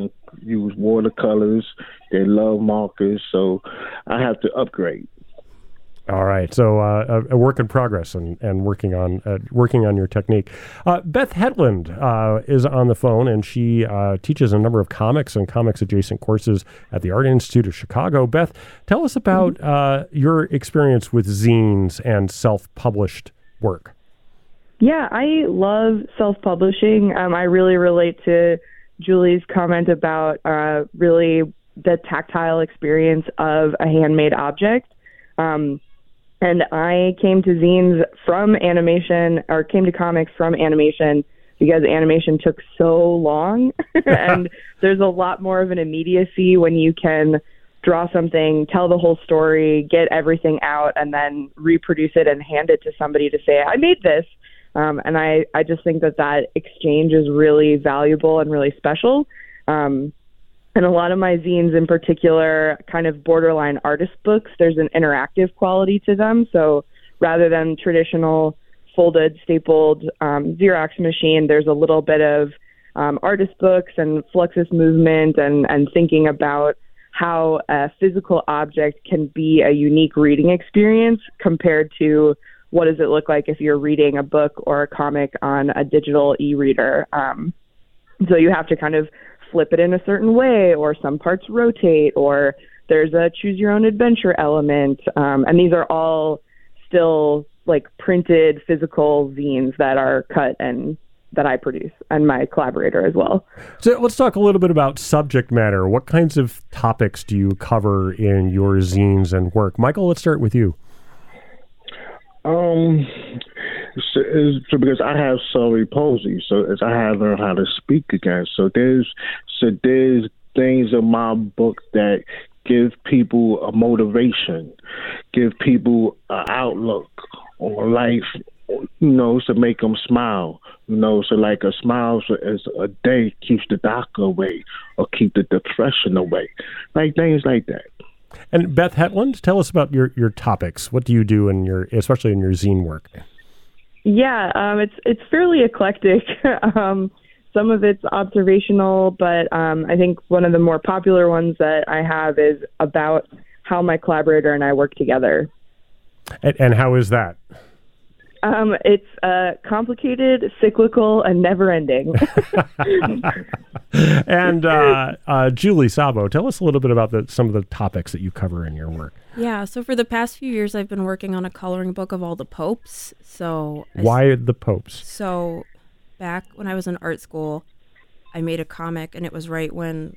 [SPEAKER 17] use watercolors. They love markers, so I have to upgrade.
[SPEAKER 8] All right, so uh, a, a work in progress and, and working on uh, working on your technique. Uh, Beth Hetland uh, is on the phone, and she uh, teaches a number of comics and comics adjacent courses at the Art Institute of Chicago. Beth, tell us about uh, your experience with zines and self-published work.
[SPEAKER 19] Yeah, I love self-publishing. Um, I really relate to Julie's comment about uh, really the tactile experience of a handmade object. Um, And I came to zines from animation, or came to comics from animation, because animation took so long. And there's a lot more of an immediacy when you can draw something, tell the whole story, get everything out, and then reproduce it and hand it to somebody to say, I made this. Um, and I, I just think that that exchange is really valuable and really special. Um, And a lot of my zines in particular, kind of borderline artist books, there's an interactive quality to them. So rather than traditional folded, stapled um, Xerox machine, there's a little bit of um, artist books and Fluxus movement and, and thinking about how a physical object can be a unique reading experience compared to what does it look like if you're reading a book or a comic on a digital e-reader. Um, so you have to kind of flip it in a certain way, or some parts rotate, or there's a choose your own adventure element. Um, and these are all still like printed physical zines that are cut and that I produce, and my collaborator as well.
[SPEAKER 8] So let's talk a little bit about subject matter. What kinds of topics do you cover in your zines and work? Michael, let's start with you.
[SPEAKER 17] Um, so, so because I have cerebral palsy, so as I have learned how to speak again. So there's so there's things in my book that give people a motivation, give people an outlook on life, you know, to make them smile. You know, so like a smile is a day keeps the doctor away or keep the depression away, like things like that.
[SPEAKER 8] And Beth Hetland, tell us about your, your topics. What do you do in your, especially in your zine work?
[SPEAKER 19] Yeah, um, it's it's fairly eclectic. um, some of it's observational, but um, I think one of the more popular ones that I have is about how my collaborator and I work together.
[SPEAKER 8] And, and how is that?
[SPEAKER 19] Um, it's uh, complicated, cyclical, and never-ending.
[SPEAKER 8] And uh, uh, Julie Sabo, tell us a little bit about the, some of the topics that you cover in your work.
[SPEAKER 18] Yeah, so for the past few years, I've been working on a coloring book of all the popes. So
[SPEAKER 8] why the popes?
[SPEAKER 18] So back when I was in art school, I made a comic, and it was right when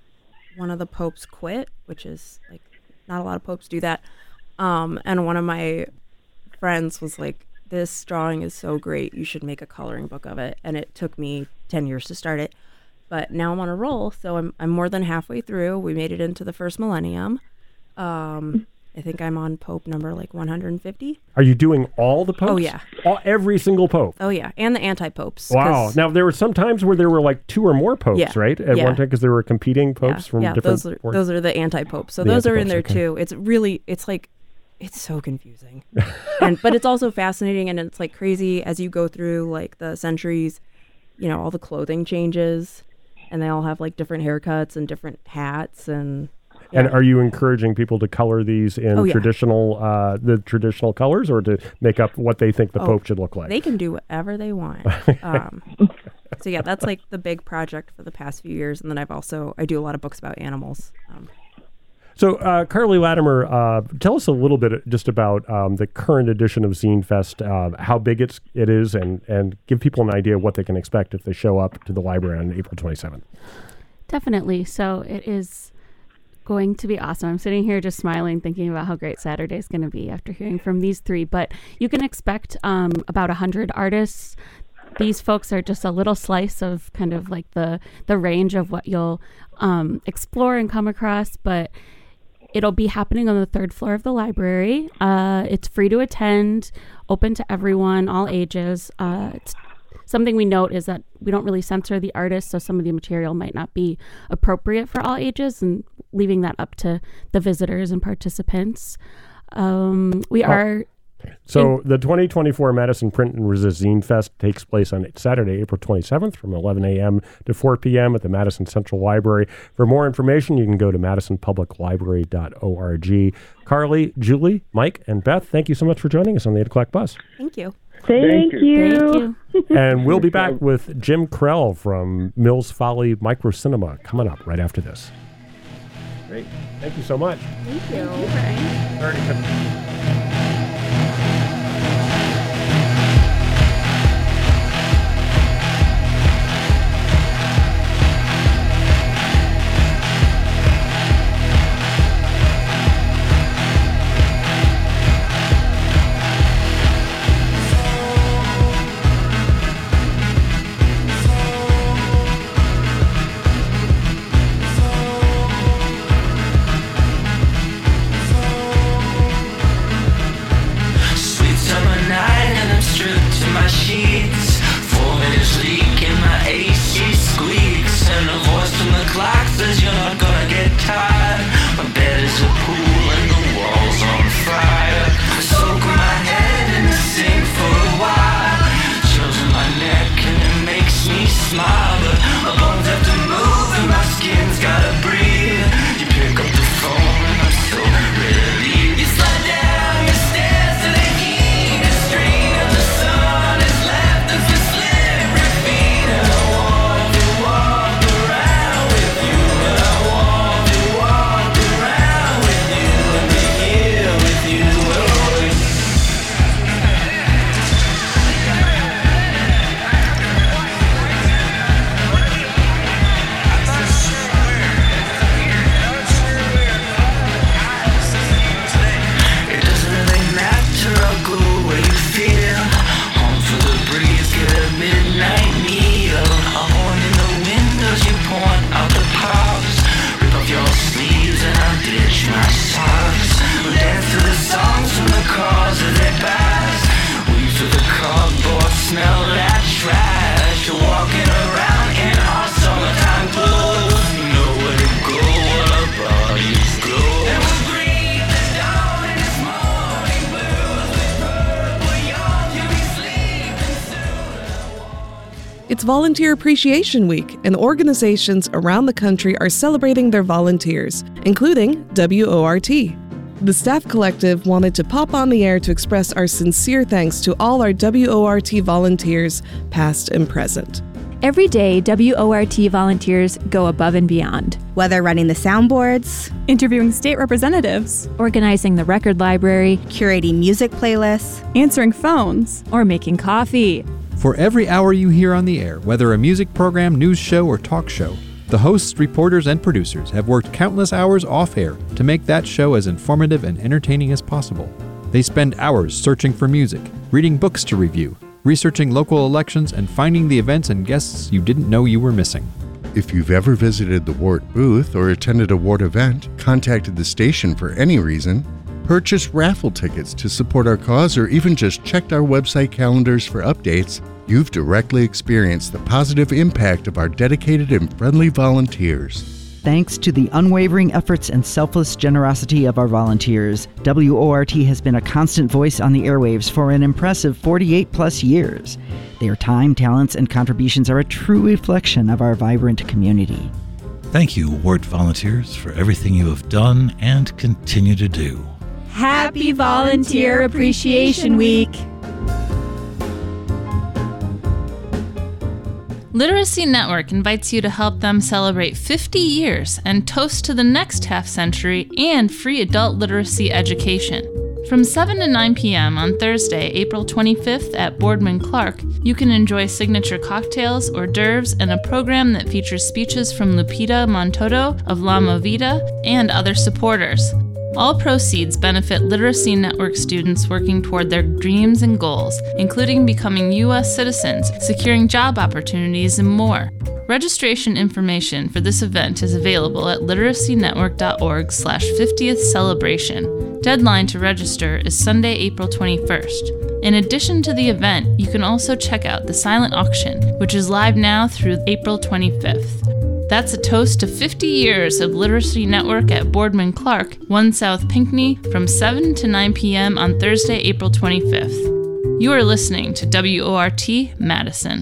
[SPEAKER 18] one of the popes quit, which is like not a lot of popes do that. Um, and one of my friends was like, this drawing is so great, you should make a coloring book of it. And it took me ten years to start it. But now I'm on a roll, so I'm I'm more than halfway through. We made it into the first millennium. Um, I think I'm on Pope number like one hundred fifty.
[SPEAKER 8] Are you doing all the popes?
[SPEAKER 18] Oh, yeah.
[SPEAKER 8] All, every single pope?
[SPEAKER 18] Oh, yeah. And the anti-popes.
[SPEAKER 8] Wow. Now, there were some times where there were like two or more popes,
[SPEAKER 18] Yeah.
[SPEAKER 8] right? At
[SPEAKER 18] Yeah.
[SPEAKER 8] one time, because there were competing popes
[SPEAKER 18] yeah.
[SPEAKER 8] from
[SPEAKER 18] yeah,
[SPEAKER 8] different...
[SPEAKER 18] those are,
[SPEAKER 8] or-
[SPEAKER 18] those are the anti-popes. So
[SPEAKER 8] The
[SPEAKER 18] those are in
[SPEAKER 8] anti-popes,
[SPEAKER 18] there,
[SPEAKER 8] okay.
[SPEAKER 18] too. It's really, it's like, it's so confusing. and But it's also fascinating, and it's like crazy as you go through like the centuries, you know, all the clothing changes, and they all have like different haircuts and different hats and...
[SPEAKER 8] And are you encouraging people to color these in
[SPEAKER 18] Oh, yeah.
[SPEAKER 8] traditional, uh, the traditional colors, or to make up what they think the
[SPEAKER 18] Oh,
[SPEAKER 8] Pope should look like?
[SPEAKER 18] They can do whatever they want. um, so yeah, that's like the big project for the past few years. And then I've also, I do a lot of books about animals. Um,
[SPEAKER 8] So, uh, Carly Latimer, uh, tell us a little bit just about um, the current edition of Zine Fest, uh, how big it's, it is, and, and give people an idea of what they can expect if they show up to the library on April twenty-seventh.
[SPEAKER 16] Definitely. So it is going to be awesome. I'm sitting here just smiling, thinking about how great Saturday is going to be after hearing from these three. But you can expect um, about one hundred artists. These folks are just a little slice of kind of like the, the range of what you'll um, explore and come across. But it'll be happening on the third floor of the library. Uh, it's free to attend, open to everyone, all ages. Uh, it's Something we note is that we don't really censor the artists, so some of the material might not be appropriate for all ages, and leaving that up to the visitors and participants. Um, we
[SPEAKER 8] How-
[SPEAKER 16] are...
[SPEAKER 8] So the twenty twenty-four Madison Print and Resist Zine Fest takes place on Saturday, April twenty-seventh from eleven a.m. to four p.m. at the Madison Central Library. For more information, you can go to madison public library dot org. Carly, Julie, Mike, and Beth, thank you so much for joining us on the eight o'clock bus.
[SPEAKER 18] Thank you.
[SPEAKER 19] Thank,
[SPEAKER 18] Thank you.
[SPEAKER 19] you.
[SPEAKER 18] Thank you.
[SPEAKER 8] And we'll be back with Jim Krell from Mills Folly Micro Cinema coming up right after this. Great. Thank you so much.
[SPEAKER 18] Thank you. Thank you, Brian.
[SPEAKER 8] thirty
[SPEAKER 20] It's Volunteer Appreciation Week, and organizations around the country are celebrating their volunteers, including W O R T. The Staff Collective wanted to pop on the air to express our sincere thanks to all our W O R T volunteers, past and present.
[SPEAKER 21] Every day, W O R T volunteers go above and beyond.
[SPEAKER 22] Whether running the soundboards,
[SPEAKER 23] interviewing state representatives,
[SPEAKER 21] organizing the record library,
[SPEAKER 22] curating music playlists,
[SPEAKER 23] answering phones,
[SPEAKER 21] or making coffee.
[SPEAKER 24] For every hour you hear on the air, whether a music program, news show, or talk show, the hosts, reporters, and producers have worked countless hours off-air to make that show as informative and entertaining as possible. They spend hours searching for music, reading books to review, researching local elections, and finding the events and guests you didn't know you were missing.
[SPEAKER 7] If you've ever visited the Wart booth or attended a Wart event, contacted the station for any reason, purchased raffle tickets to support our cause, or even just checked our website calendars for updates, you've directly experienced the positive impact of our dedicated and friendly volunteers.
[SPEAKER 25] Thanks to the unwavering efforts and selfless generosity of our volunteers, W O R T has been a constant voice on the airwaves for an impressive forty-eight plus years. Their time, talents, and contributions are a true reflection of our vibrant community.
[SPEAKER 26] Thank you, Wart volunteers, for everything you have done and continue to do.
[SPEAKER 21] Happy Volunteer Appreciation Week!
[SPEAKER 27] Literacy Network invites you to help them celebrate fifty years and toast to the next half century and free adult literacy education. From seven to nine p.m. on Thursday, April twenty-fifth at Boardman Clark, you can enjoy signature cocktails, hors d'oeuvres, and a program that features speeches from Lupita Montoto of La Movida and other supporters. All proceeds benefit Literacy Network students working toward their dreams and goals, including becoming U S citizens, securing job opportunities, and more. Registration information for this event is available at literacynetwork.org slash 50th celebration. Deadline to register is Sunday, April twenty-first. In addition to the event, you can also check out the silent auction, which is live now through April twenty-fifth. That's a toast to fifty years of Literacy Network at Boardman Clark, one South Pinckney, from seven to nine p.m. on Thursday, April twenty-fifth. You are listening to W O R T Madison.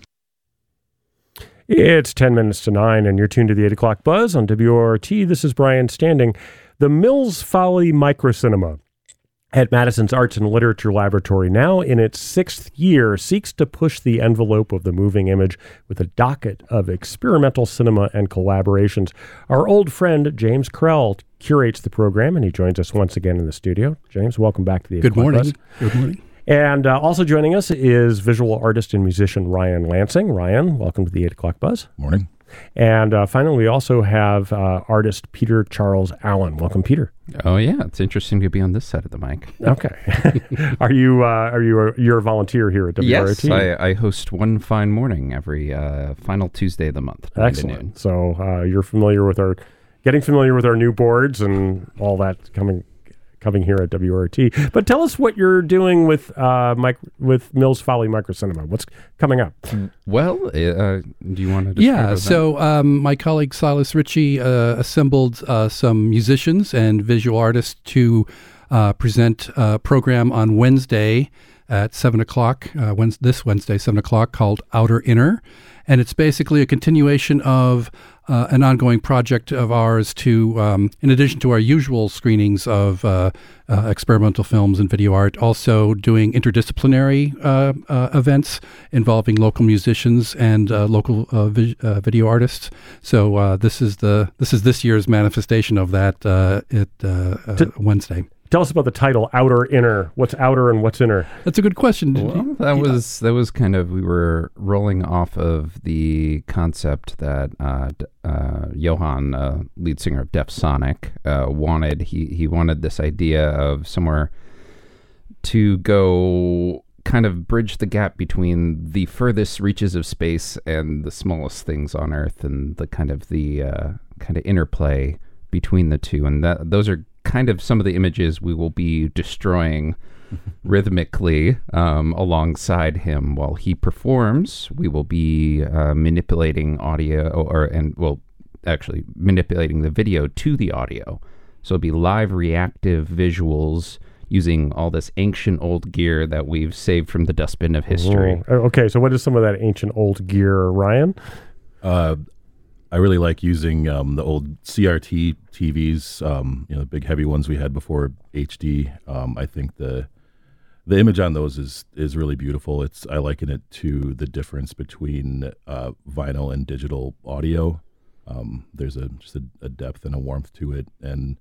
[SPEAKER 8] It's ten minutes to nine, and you're tuned to the eight o'clock Buzz on W O R T. This is Brian Standing. The Mills Folly Microcinema at Madison's Arts and Literature Laboratory, now in its sixth year, seeks to push the envelope of the moving image with a docket of experimental cinema and collaborations. Our old friend James Krell curates the program, and he joins us once again in the studio. James, welcome back to the eight
[SPEAKER 1] Good morning.
[SPEAKER 8] Buzz.
[SPEAKER 1] Good morning.
[SPEAKER 8] And uh, also joining us is visual artist and musician Ryan Lansing. Ryan, welcome to the eight o'clock Buzz.
[SPEAKER 2] Morning.
[SPEAKER 8] And uh, finally, we also have uh, artist Peter Charles Allen. Welcome, Peter.
[SPEAKER 3] Oh yeah, it's interesting to be on this side of the mic.
[SPEAKER 8] Okay. are you uh, are you a, you're a volunteer here at W O R T?
[SPEAKER 3] Yes, I, I host One Fine Morning every uh, final Tuesday of the month.
[SPEAKER 8] Excellent. So uh, you're familiar with our, getting familiar with our new boards and all that coming. coming here at W O R T. But tell us what you're doing with uh, mic- with Mills Folly Microcinema. What's coming up?
[SPEAKER 3] Well, uh, do you want to describe
[SPEAKER 1] Yeah,
[SPEAKER 3] that?
[SPEAKER 1] so um, my colleague Silas Ritchie uh, assembled uh, some musicians and visual artists to uh, present a program on Wednesday at seven o'clock, uh, Wednesday, this Wednesday, seven o'clock, called Outer Inner. And it's basically a continuation of uh, an ongoing project of ours to, um, in addition to our usual screenings of uh, uh, experimental films and video art, also doing interdisciplinary uh, uh, events involving local musicians and uh, local uh, vi- uh, video artists. So uh, this is the this is this year's manifestation of that uh, at uh, uh,
[SPEAKER 8] To-
[SPEAKER 1] Wednesday.
[SPEAKER 8] Tell us about the title, Outer Inner. What's outer and what's inner?
[SPEAKER 1] That's a good question.
[SPEAKER 3] Well, that was that was kind of, we were rolling off of the concept that uh, uh, Johan, uh, lead singer of Def Sonic, uh, wanted. He he wanted this idea of somewhere to go kind of bridge the gap between the furthest reaches of space and the smallest things on Earth, and the kind of the uh, kind of interplay between the two. And that those are kind of some of the images we will be destroying rhythmically um, alongside him while he performs. We will be uh, manipulating audio, or and well, actually manipulating the video to the audio. So it'll be live reactive visuals using all this ancient old gear that we've saved from the dustbin of history.
[SPEAKER 8] Oh, okay, so what is some of that ancient old gear, Ryan?
[SPEAKER 2] Uh, I really like using um, the old C R T T Vs, um, you know, the big heavy ones we had before H D. Um, I think the the image on those is is really beautiful. It's I liken it to the difference between uh, vinyl and digital audio. Um, there's a just a, a depth and a warmth to it, and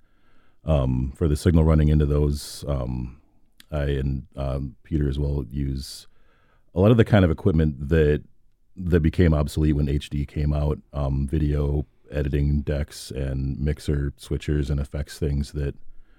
[SPEAKER 2] um, for the signal running into those, um, I and um, Peter as well use a lot of the kind of equipment that. that became obsolete when H D came out, um, video editing decks and mixer switchers and effects things that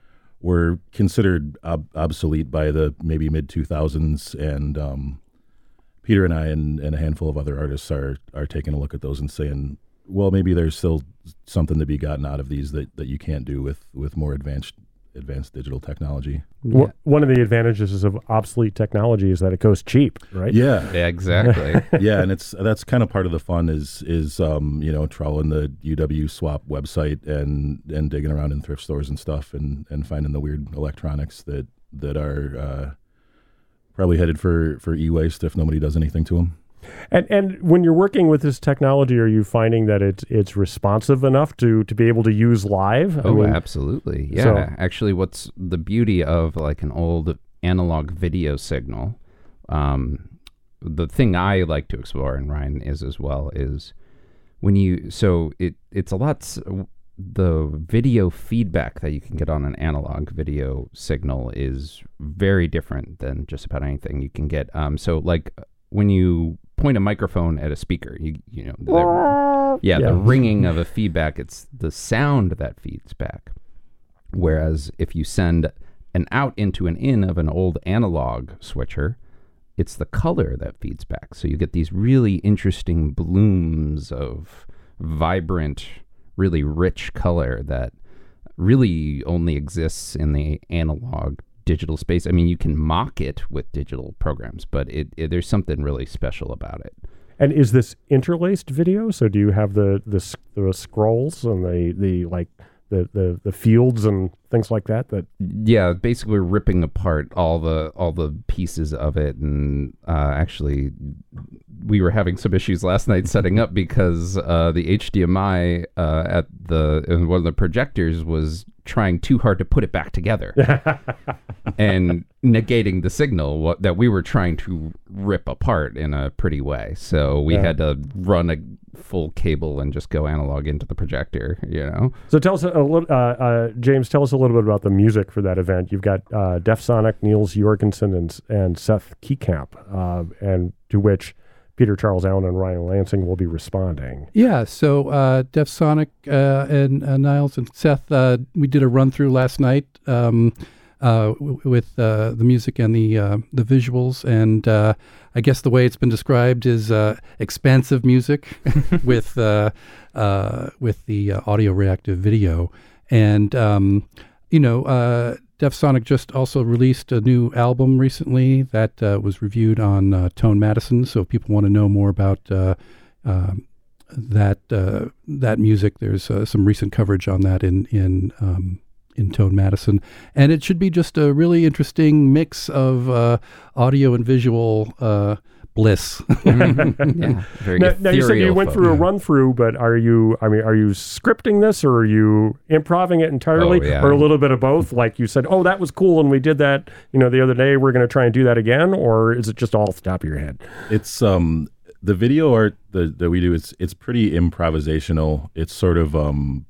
[SPEAKER 2] were considered ob- obsolete by the maybe mid two thousands. And um, Peter and I and, and a handful of other artists are are taking a look at those and saying, well, maybe there's still something to be gotten out of these that, that you can't do with, with more advanced advanced digital technology.
[SPEAKER 8] Yeah. One of the advantages of obsolete technology is that it goes cheap, right?
[SPEAKER 2] Yeah,
[SPEAKER 3] yeah, exactly.
[SPEAKER 2] Yeah, and it's that's kind of part of the fun is is um, you know, trawling the U W Swap website and and digging around in thrift stores and stuff and, and finding the weird electronics that that are uh, probably headed for, for e-waste if nobody does anything to them.
[SPEAKER 8] And and when you're working with this technology, are you finding that it's it's responsive enough to, to be able to use live? I
[SPEAKER 3] Oh,
[SPEAKER 8] mean,
[SPEAKER 3] absolutely. Yeah.
[SPEAKER 8] so-
[SPEAKER 3] Actually, what's the beauty of like an old analog video signal, um, the thing I like to explore, and Ryan is as well, is when you, so it it's a lot, s- the video feedback that you can get on an analog video signal is very different than just about anything you can get. Um, so like when you point a microphone at a speaker, you you know, the- yeah,
[SPEAKER 8] Yeah.
[SPEAKER 3] the ringing of a feedback, it's the sound that feeds back. Whereas if you send an out into an in of an old analog switcher, it's the color that feeds back. So you get these really interesting blooms of vibrant, really rich color that really only exists in the analog digital space. I mean, you can mock it with digital programs, but it, it there's something really special about it.
[SPEAKER 8] And is this interlaced video? So do you have the the, the scrolls and the, the like the, the, the fields and things like that? That
[SPEAKER 3] yeah, basically ripping apart all the all the pieces of it, and uh, actually we were having some issues last night setting up because uh, the H D M I uh, at the in one of the projectors was trying too hard to put it back together and negating the signal what, that we were trying to rip apart in a pretty way. So we
[SPEAKER 8] Yeah.
[SPEAKER 3] had to run a full cable and just go analog into the projector, you know?
[SPEAKER 8] So tell us a little, uh, uh, James, tell us a little bit about the music for that event. You've got uh, Def Sonic, Niels Jorgensen, and, and Seth Keycamp, uh, and to which Peter Charles Allen and Ryan Lansing will be responding.
[SPEAKER 1] Yeah, so uh, Def Sonic uh, and uh, Niles and Seth, uh, we did a run through last night um, uh, w- with uh, the music and the uh, the visuals, and uh, I guess the way it's been described is uh, expansive music with uh, uh, with the uh, audio reactive video, and um, you know. Uh, Def Sonic just also released a new album recently that uh, was reviewed on uh, Tone Madison. So if people want to know more about uh, uh, that uh, that music, there's uh, some recent coverage on that in in um, in Tone Madison, and it should be just a really interesting mix of uh, audio and visual uh, bliss.
[SPEAKER 3] Yeah, very
[SPEAKER 8] now, now you said you went
[SPEAKER 3] ethereal
[SPEAKER 8] through a
[SPEAKER 3] folk.
[SPEAKER 8] run through, but are you? I mean, are you scripting this, or are you improving it entirely,
[SPEAKER 3] Oh, yeah.
[SPEAKER 8] or a little bit of both? Like you said, oh, that was cool, and we did that, you know, the other day. We're going to try and do that again, or is it just all off the top of your head?
[SPEAKER 2] It's um the video art that, that we do. It's it's pretty improvisational. It's sort of um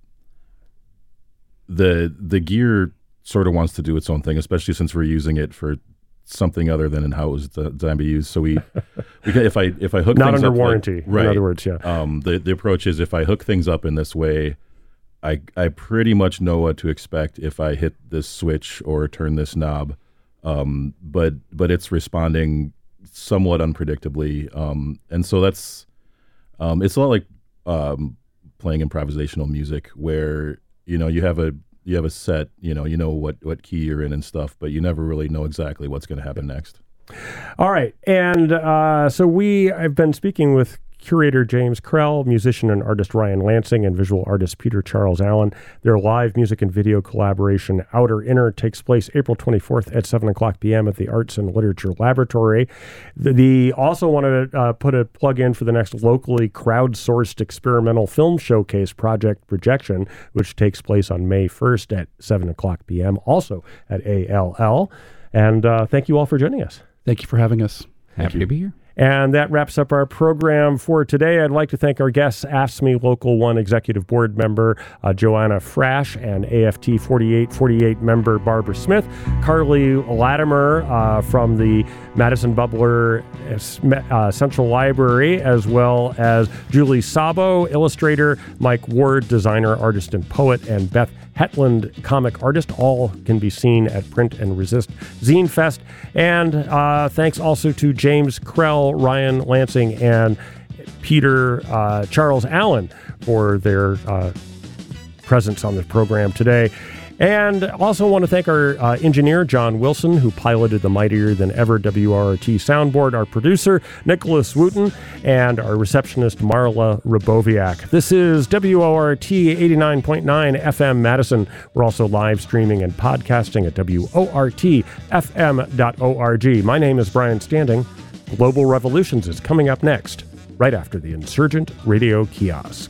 [SPEAKER 2] the the gear sort of wants to do its own thing, especially since we're using it for something other than how it was designed to be used. So we, we can, if I if I hook
[SPEAKER 8] Not
[SPEAKER 2] things
[SPEAKER 8] under
[SPEAKER 2] up, like-
[SPEAKER 8] warranty, in
[SPEAKER 2] right?
[SPEAKER 8] other words, yeah.
[SPEAKER 2] Um, the the approach is if I hook things up in this way, I I pretty much know what to expect if I hit this switch or turn this knob. Um, but but it's responding somewhat unpredictably, um, and so that's um, it's a lot like um, playing improvisational music where you know you have a you have a set, you know, you know what, what key you're in and stuff, but you never really know exactly what's going to happen next.
[SPEAKER 8] All right. And uh, so we, I've been speaking with curator James Krell, musician and artist Ryan Lansing, and visual artist Peter Charles Allen. Their live music and video collaboration, Outer Inner, takes place April twenty-fourth at seven o'clock p.m. at the Arts and Literature Laboratory. The, the also want to uh, put a plug in for the next locally crowdsourced experimental film showcase, Project Projection, which takes place on May first at seven o'clock p.m., also at A L L. And uh, thank you all for joining us.
[SPEAKER 1] Thank you for having us.
[SPEAKER 3] Happy to be here.
[SPEAKER 8] And that wraps up our program for today. I'd like to thank our guests, A F S M E Local one Executive Board member uh, Joanna Frasch and A F T forty-eight forty-eight member Barbara Smith, Carly Latimer uh, from the Madison Butler uh, Central Library, as well as Julie Sabo, illustrator, Mike Ward, designer, artist, and poet, and Beth Hetland, comic artist. All can be seen at Print and Resist Zine Fest. And uh, thanks also to James Krell, Ryan Lansing, and Peter uh, Charles Allen for their uh, presence on the program today. And also want to thank our uh, engineer, John Wilson, who piloted the mightier than ever W R R T soundboard, our producer, Nicholas Wooten, and our receptionist, Marla Raboviak. This is W O R T eighty-nine point nine F M Madison. We're also live streaming and podcasting at W O R T F M dot org. My name is Brian Standing. Global Revolutions is coming up next, right after the Insurgent Radio Kiosk.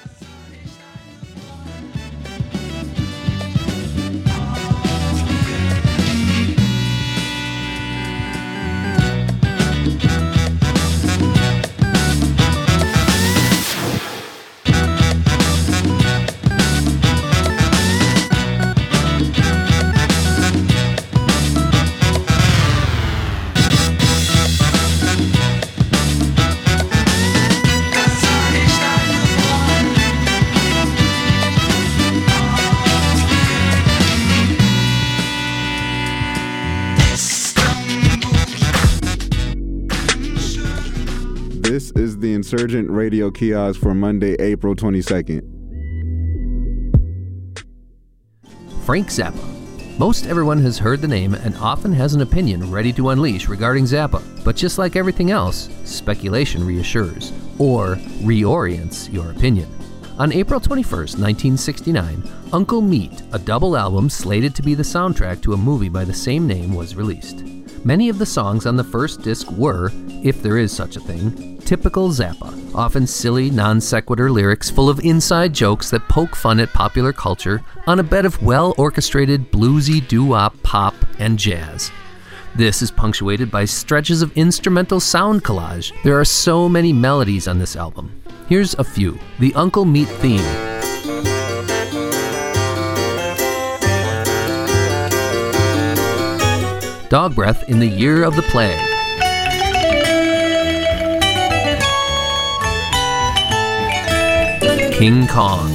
[SPEAKER 4] This is the Insurgent Radio Kiosk for Monday, April twenty-second.
[SPEAKER 5] Frank Zappa, Most everyone has heard the name and often has an opinion ready to unleash regarding Zappa, but just like everything else, speculation reassures, or reorients your opinion. On April twenty-first, nineteen sixty-nine, Uncle Meat, a double album slated to be the soundtrack to a movie by the same name, was released. Many of the songs on the first disc were, if there is such a thing, typical Zappa, often silly, non-sequitur lyrics full of inside jokes that poke fun at popular culture on a bed of well-orchestrated bluesy doo-wop pop and jazz. This is punctuated by stretches of instrumental sound collage. There are so many melodies on this album. Here's a few. The Uncle Meat theme. Dog Breath in the Year of the Plague. King Kong.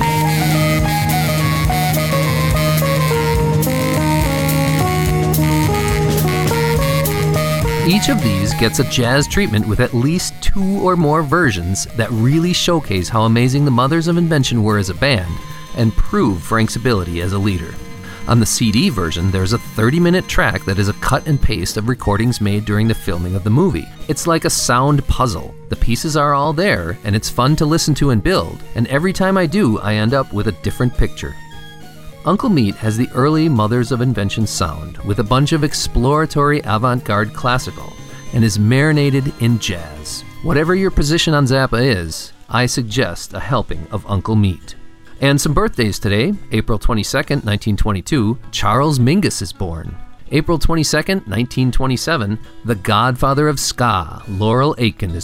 [SPEAKER 5] Each of these gets a jazz treatment with at least two or more versions that really showcase how amazing the Mothers of Invention were as a band and prove Frank's ability as a leader. On the C D version, there's a thirty-minute track that is a cut and paste of recordings made during the filming of the movie. It's like a sound puzzle. The pieces are all there, and it's fun to listen to and build, and every time I do, I end up with a different picture. Uncle Meat has the early Mothers of Invention sound, with a bunch of exploratory avant-garde classical, and is marinated in jazz. Whatever your position on Zappa is, I suggest a helping of Uncle Meat. And some birthdays today. April twenty-second, nineteen twenty-two, Charles Mingus is born. April twenty-second, nineteen twenty-seven, the godfather of ska, Laurel Aitken, is